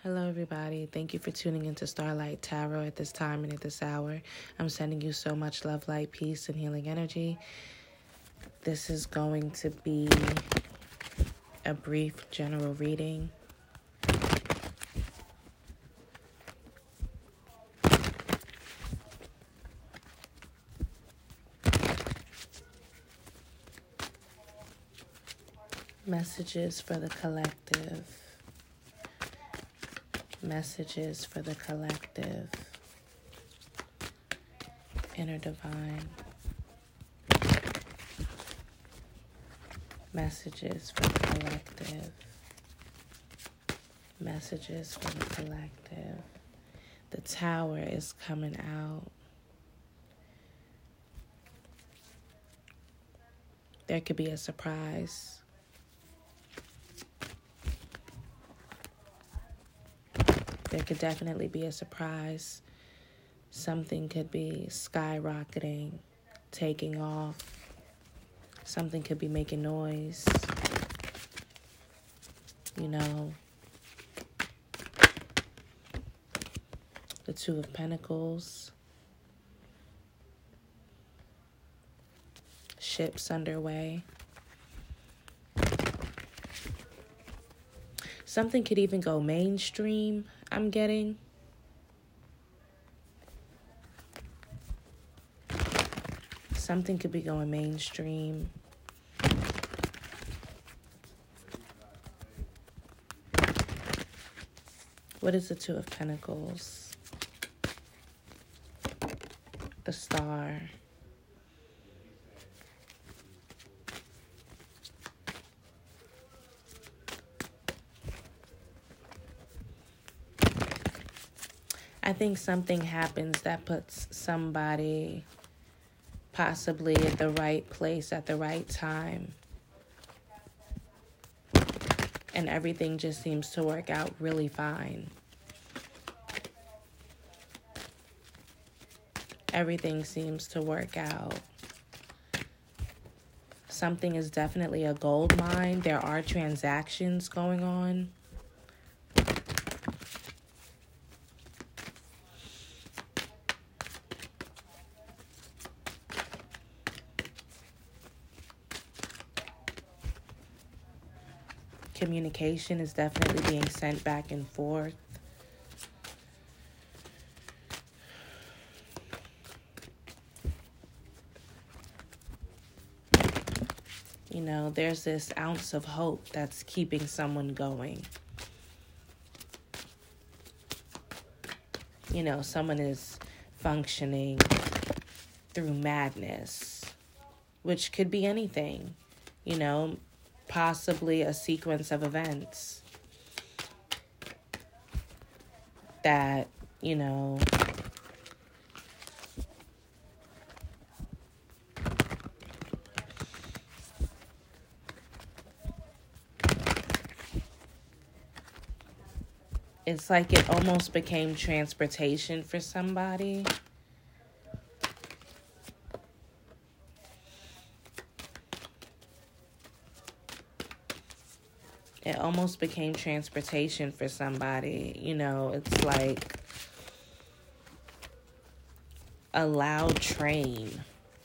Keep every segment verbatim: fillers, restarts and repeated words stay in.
Hello, everybody. Thank you for tuning into Starlight Tarot at this time and at this hour. I'm sending you so much love, light, peace, and healing energy. This is going to be a brief general reading. Messages for the collective. Messages for the collective. Inner divine. Messages for the collective. Messages for the collective. The Tower is coming out. There could be a surprise. There could definitely be a surprise. Something could be skyrocketing, taking off. Something could be making noise. You know, the Two of Pentacles. Ships underway. Something could even go mainstream, I'm getting. Something could be going mainstream. What is the Two of Pentacles? The Star. I think something happens that puts somebody possibly at the right place at the right time. And everything just seems to work out really fine. Everything seems to work out. Something is definitely a gold mine. There are transactions going on. Communication is definitely being sent back and forth. You know, there's this ounce of hope that's keeping someone going. You know, someone is functioning through madness, which could be anything, you know, possibly a sequence of events that, you know, it's like it almost became transportation for somebody. It almost became transportation for somebody. You know, it's like a loud train,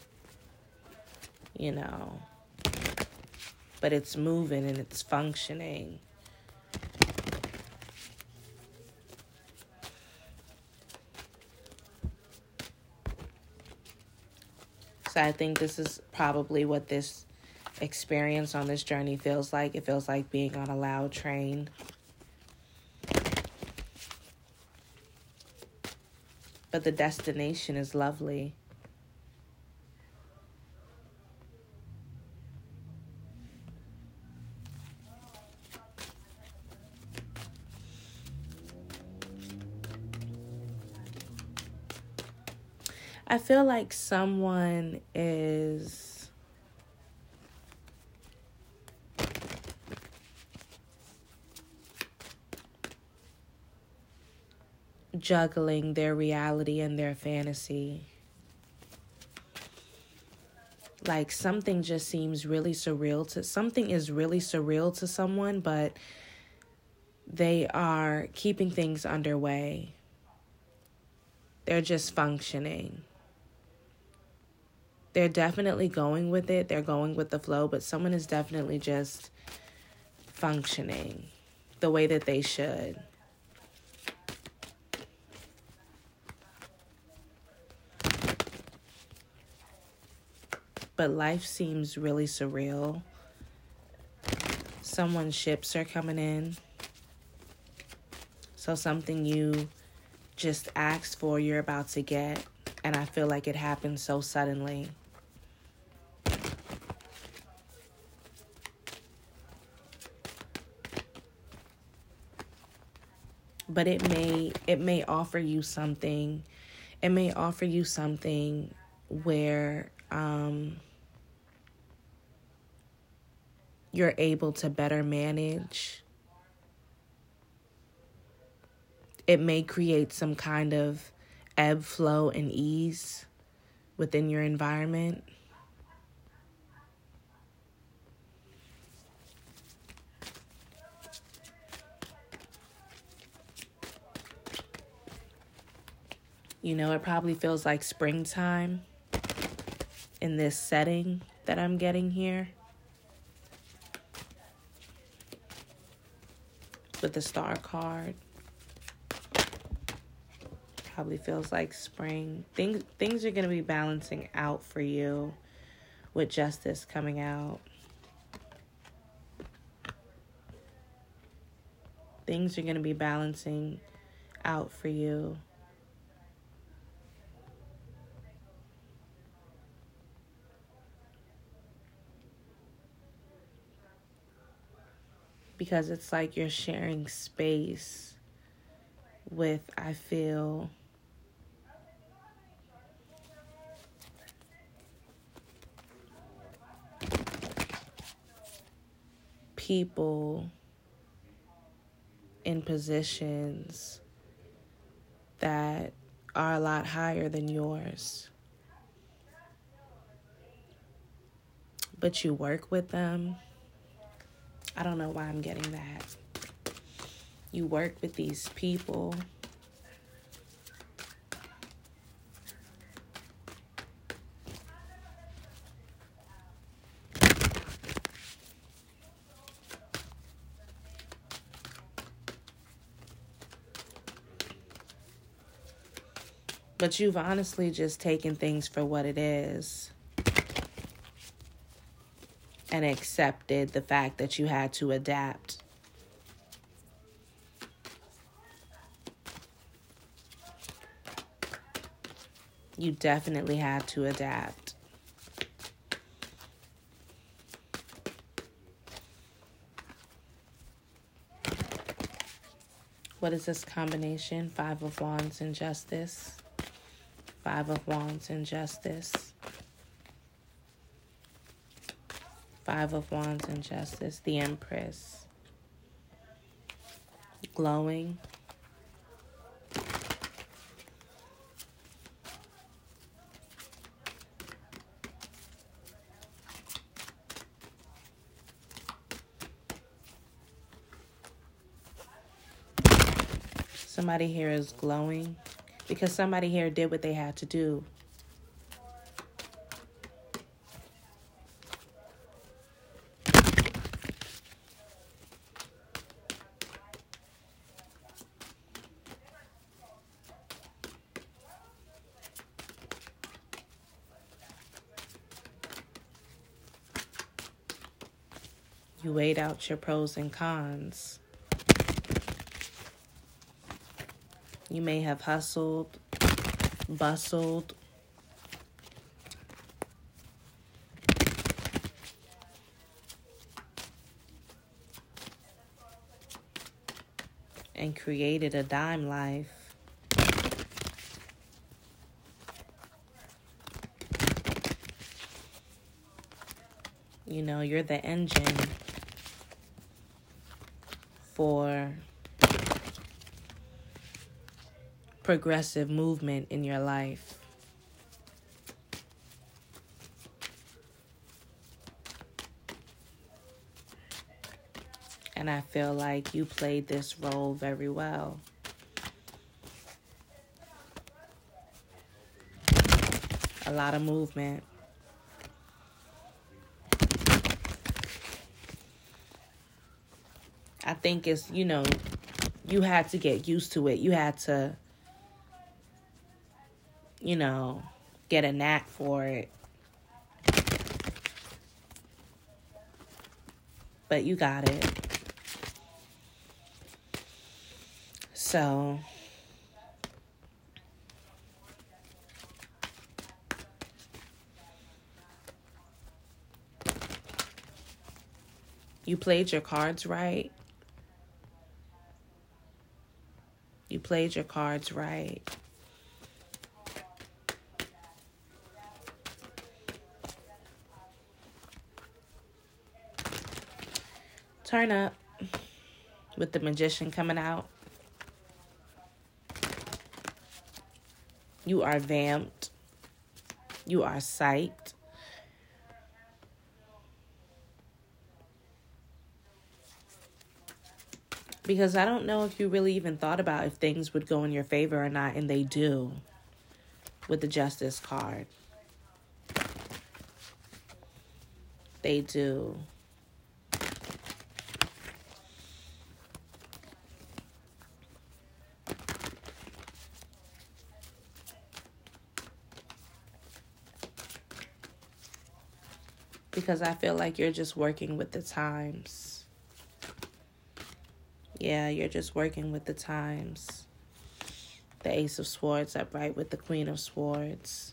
you know, but it's moving and it's functioning. So I think this is probably what this experience on this journey feels like. It feels like being on a loud train. But the destination is lovely. I feel like someone is juggling their reality and their fantasy. Like something just seems really surreal to something is really surreal to someone, but they are keeping things underway. They're just functioning. They're definitely going with it. They're going with the flow, but someone is definitely just functioning the way that they should. But life seems really surreal. Someone's ships are coming in. So something you just asked for, you're about to get. And I feel like it happened so suddenly. But it may it may offer you something. It may offer you something where um, you're able to better manage. It may create some kind of ebb, flow, and ease within your environment. You know, it probably feels like springtime in this setting that I'm getting here. With the star card. Probably feels like spring. Things things are going to be balancing out for you with justice coming out. Things are going to be balancing out for you. Because it's like you're sharing space with, I feel, people in positions that are a lot higher than yours. But you work with them. I don't know why I'm getting that. You work with these people. But you've honestly just taken things for what it is and accepted the fact that you had to adapt. You definitely had to adapt. What is this combination? Five of Wands and Justice. Five of Wands and Justice. Five of Wands and Justice. The Empress. Glowing. Somebody here is glowing because somebody here did what they had to do. You weighed out your pros and cons. You may have hustled, bustled, and created a dime life. You know, you're the engine for progressive movement in your life. And I feel like you played this role very well. A lot of movement. I think it's, you know, you had to get used to it. You had to, you know, get a knack for it. But you got it. So, you played your cards right. You played your cards right. Turn up with the Magician coming out. You are vamped. You are psyched. Because I don't know if you really even thought about if things would go in your favor or not, and they do with the Justice card. They do. Because I feel like you're just working with the times. Yeah, you're just working with the times. The Ace of Swords upright with the Queen of Swords.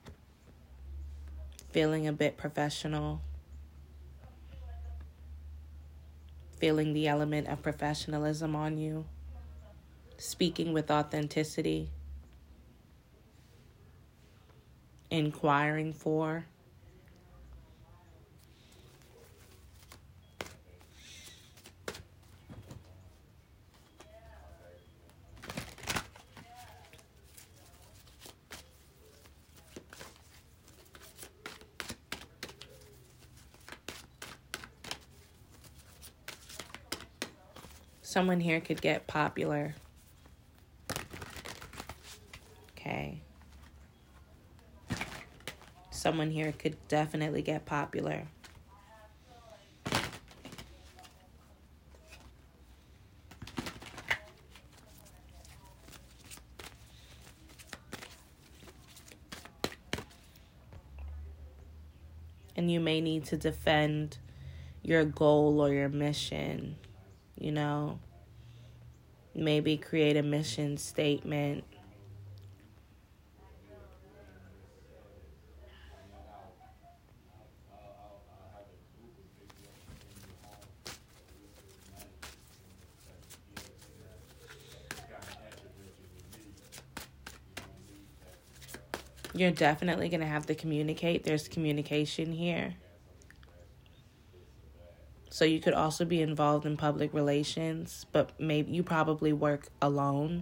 Feeling a bit professional. Feeling the element of professionalism on you. Speaking with authenticity. Inquiring for. Someone here could get popular. Okay. Someone here could definitely get popular. And you may need to defend your goal or your mission. You know, maybe create a mission statement. You're definitely going to have to communicate. There's communication here. So you could also be involved in public relations, but maybe you probably work alone.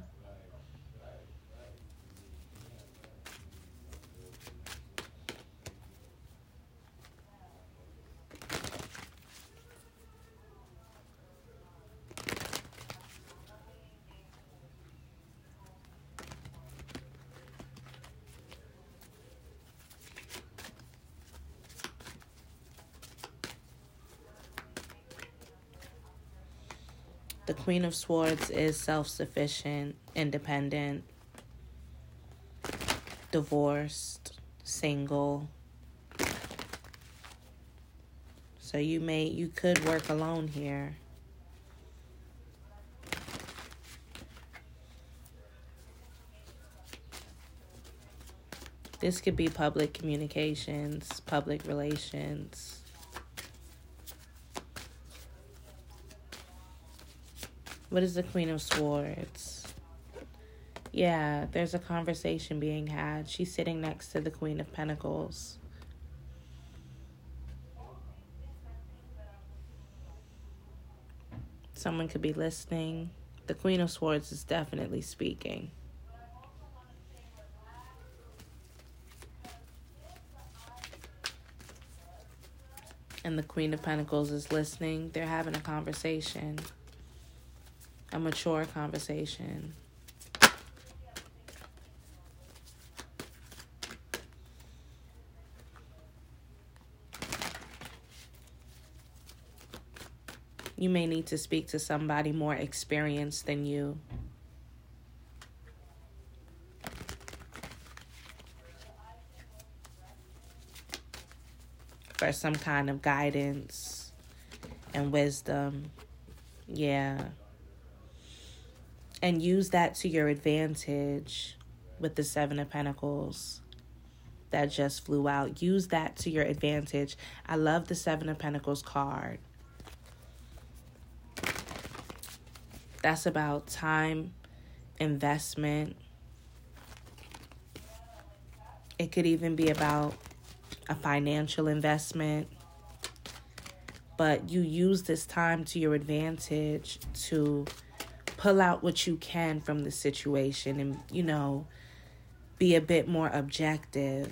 The Queen of Swords is self-sufficient, independent, divorced, single. So you may, you could work alone here. This could be public communications, public relations. What is the Queen of Swords? Yeah, there's a conversation being had. She's sitting next to the Queen of Pentacles. Someone could be listening. The Queen of Swords is definitely speaking. and the Queen of Pentacles is listening. They're having a conversation, a mature conversation. You may need to speak to somebody more experienced than you. For some kind of guidance and wisdom. Yeah. And use that to your advantage with the Seven of Pentacles that just flew out. Use that to your advantage. I love the Seven of Pentacles card. That's about time, investment. It could even be about a financial investment. But you use this time to your advantage to pull out what you can from the situation and, you know, be a bit more objective.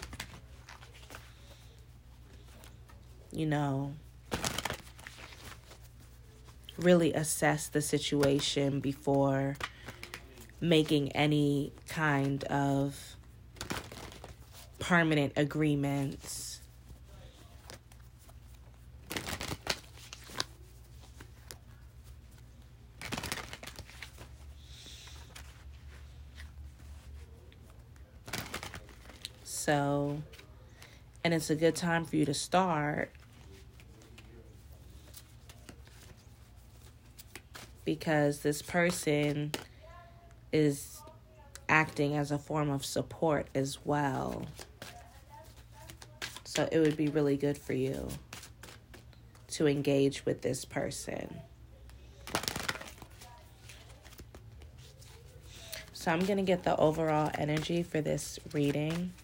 You know, really assess the situation before making any kind of permanent agreements. So, and it's a good time for you to start, because this person is acting as a form of support as well. So it would be really good for you to engage with this person. So I'm going to get the overall energy for this reading.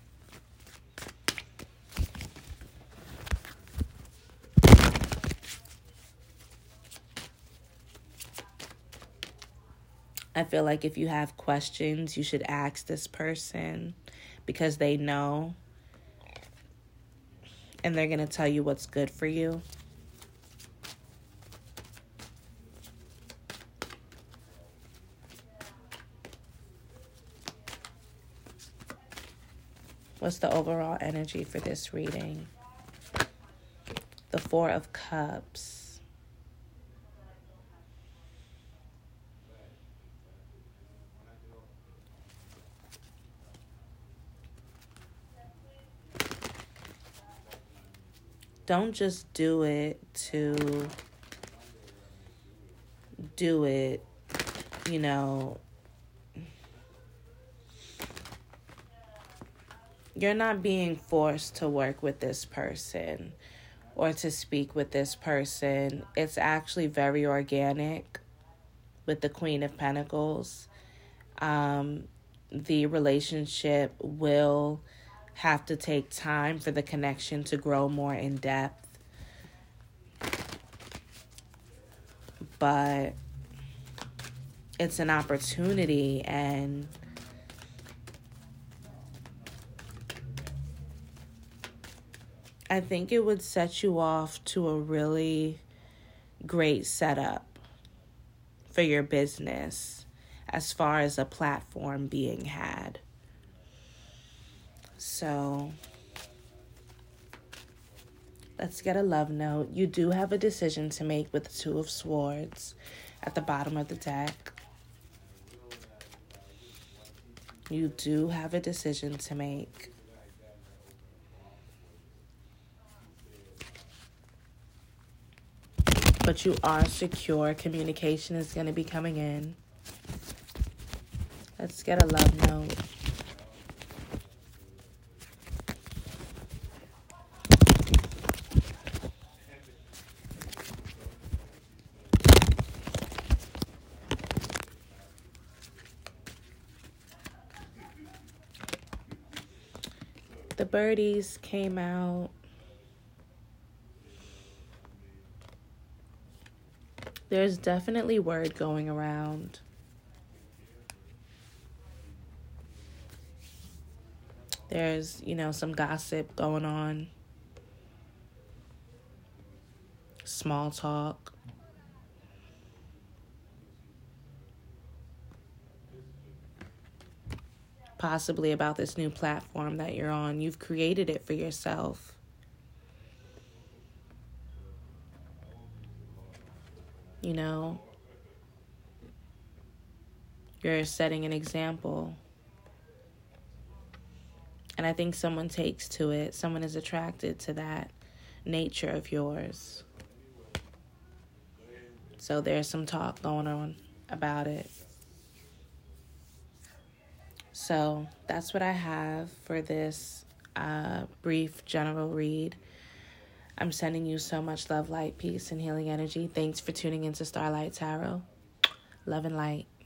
I feel like if you have questions, you should ask this person because they know. And they're going to tell you what's good for you. What's the overall energy for this reading? The Four of Cups. Don't just do it to do it, you know. You're not being forced to work with this person or to speak with this person. It's actually very organic with the Queen of Pentacles. Um, the relationship will have to take time for the connection to grow more in depth. But it's an opportunity, and I think it would set you off to a really great setup for your business as far as a platform being had. So let's get a love note. You do have a decision to make with the Two of Swords at the bottom of the deck. You do have a decision to make. But you are secure. Communication is going to be coming in. Let's get a love note. The birdies came out. There's definitely word going around. There's, you know, some gossip going on. small talk. Possibly about this new platform that you're on. You've created it for yourself. You know, you're setting an example. And I think someone takes to it. Someone is attracted to that nature of yours. So there's some talk going on about it. So that's what I have for this uh, brief general read. I'm sending you so much love, light, peace, and healing energy. Thanks for tuning into Starlight Tarot. Love and light.